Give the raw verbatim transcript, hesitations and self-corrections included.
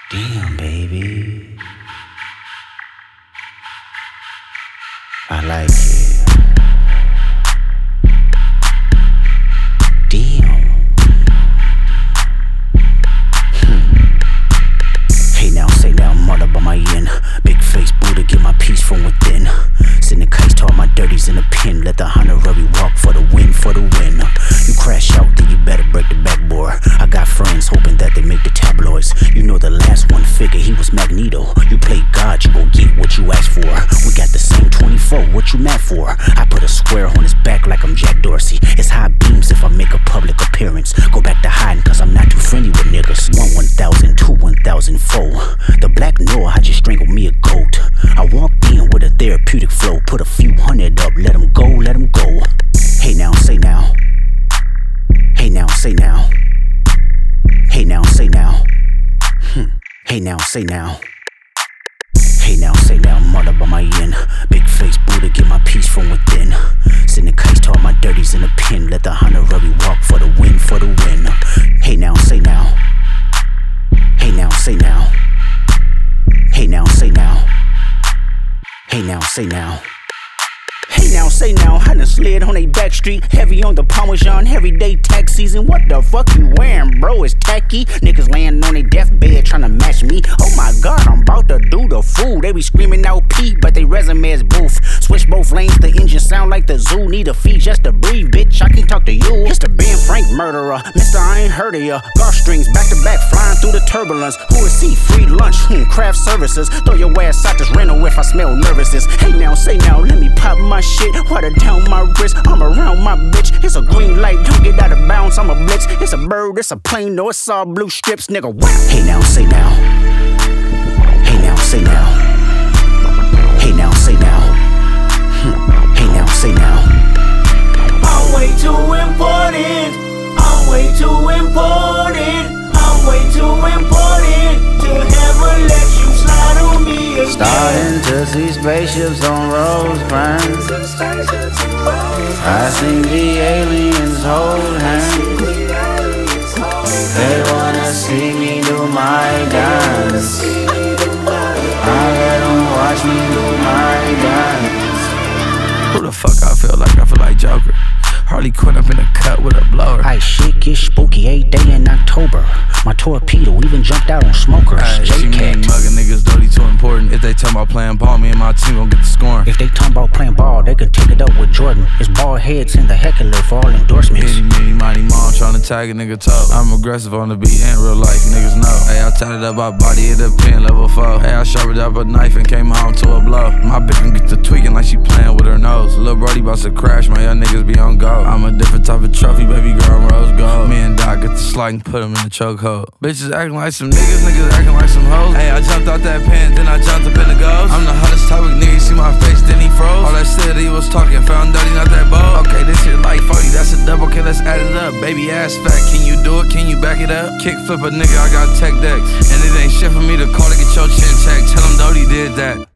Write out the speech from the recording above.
Damn, baby. I like it. Damn. Hmm. Hey now, say now, murder by my end. Big face Buddha, get my peace from within. Send the case to all my dirties in the pen. Let the honorary walk for the win, for the win. You crash out, then you better break the backboard. I got friends hoping that they make the tabloids. You know the last one figure, he was Magneto. You play God, you gon' get what you asked for. We got the same twenty-four, what you mad for? I put a square on his back like I'm Jack Dorsey. It's high beams if I make a public appearance. Go back to hiding cause I'm not too friendly with niggas. One one thousand, two one thousand four. The black Noah, I just strangled me a goat. I walked in with a therapeutic flow. Put a few hundred up, let him go, let him go. Hey now, say now. Hey now, say now. Hey now, say now. Hmm. Hey now, say now. Hey now, say now, murder by my end. Big face Buddha, get my peace from within. Send the case to all my dirties in the pen. Let the honorary walk for the win, for the win. Hey now, say now. Hey now, say now. Hey now, say now. Hey now, say now. Hey now, say now, I done slid on a back street. Heavy on the Parmesan, everyday tax season. What the fuck you wearing, bro? It's tacky. Niggas laying on their deathbed tryna match me. Oh my god, I'm about to do the fool. They be screaming out P, but they resume is boof. Switch both lanes, the engine sound like the zoo. Need a fee just to breathe, bitch, I can talk to you. It's the Ben Frank murderer, Mister I ain't heard of ya. Golf strings back to back, flying through the turbulence. Who is he? Free lunch, hmm, craft services. Throw your ass out this rental if I smell nervousness. Hey now, say now, let me pop my shit. Water down my wrist, I'm around my bitch. It's a green light, don't get out of bounds, I'm a blitz. It's a bird, it's a plane, no, it's all blue strips, nigga. Wow. Hey now, say now. Hey now, say now. Hey now, say now. Hmm. Hey now, say now. I'm way too important. I'm way too important. I'm way too important to ever let you slide on me again. Starting to see spaceships on Rosecrans. I think the aliens hold hands. They wanna see me do my dance. I let them watch me do my dance. Who the fuck I feel like? I feel like Joker. Harley Quinn up in the cut with a blower. Ice shit get spooky eight day in October. My torpedo even jumped out on smokers. Ay, she mean mugging niggas dirty too important. If they talking about playing ball, me and my team gon' get the scoring. If they talking about playing ball, they could take it up with Jordan. It's bald heads in the heckler for all endorsements. Itty bitty mighty mom tryna tag a nigga toe. I'm aggressive on the beat and real life, niggas know. Hey, I tatted up my body at the pen level four. Hey, I sharpened up a knife and came home to a blow. My bitch can get to tweaking like she playing with her nose. Lil' Brody bout to crash, my young niggas be on go. I'm a different type of trophy, baby girl, I'm rose gold. Me and Doc get the slide and put him in the chokehold. Bitches acting like some niggas, niggas acting like some hoes. Hey, I jumped out that pen, then I jumped up in the ghost. I'm the hottest topic, nigga, you see my face, then he froze. All that shit he was talking, found dirty, not that bold. Okay, this shit like forty, that's a double, okay, let's add it up. Baby ass fat, can you do it, can you back it up? Kick flip a nigga, I got tech decks. And it ain't shit for me to call to get your chin checked. Tell him Doty did that.